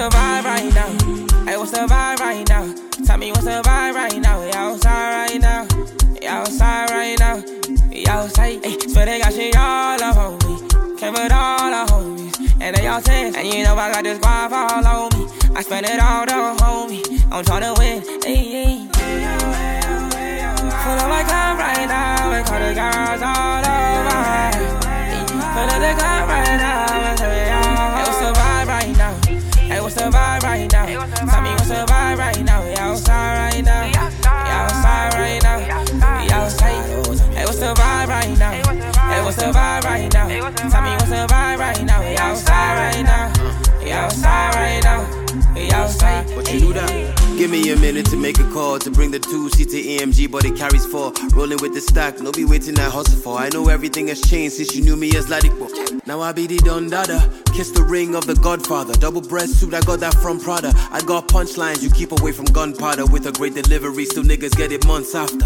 the vibe right now? Hey, what's the vibe right now? Tell me what's the vibe right now? We outside right now. We outside right now. We outside. Hey, swear they got shit all up on me. Came with all the homies, and they all saying, and you know I got this guap all on me. I spend it all on homie. I'm tryna win. Hey. Full of my cup right now, and call the girls all over. Full of the cup right now, and tell me all. Hey, what's the vibe right now? Hey, what's the vibe right now? Tell me what's the vibe right now? We outside right now. We outside right now. We outside. Hey, what's the vibe right now? Hey, what's the vibe right now? Tell me what's the vibe right now? We outside right now. We outside right now. We outside. What you do that? Give me a minute to make a call to bring the 2-seater AMG, but it carries 4. Rolling with the stack, no be waiting I hustle for. I know everything has changed since you knew me as Ladipo. Now I be the Don Dada, kiss the ring of the Godfather. Double breast suit, I got that from Prada. I got punchlines, you keep away from gunpowder. With a great delivery, still niggas get it months after.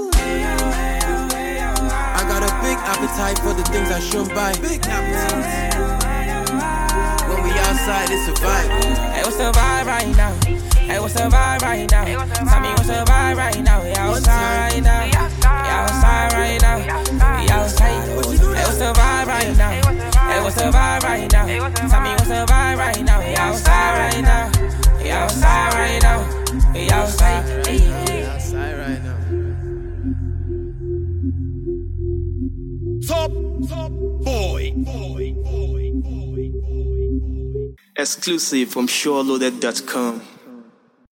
I got a big appetite for the things I shouldn't buy. Big appetite. When we outside, it's a vibe. Hey, what's the vibe right now? Hey, what's the vibe right now? Tell me what's the vibe right now? We outside right now. We outside right now. We outside. Hey, what's the vibe right now? Hey, what's the vibe right now? Tell me what's the vibe right now? We outside right now. We outside right now. We outside. Outside right now. Top boy. Exclusive from SureLoaded.com.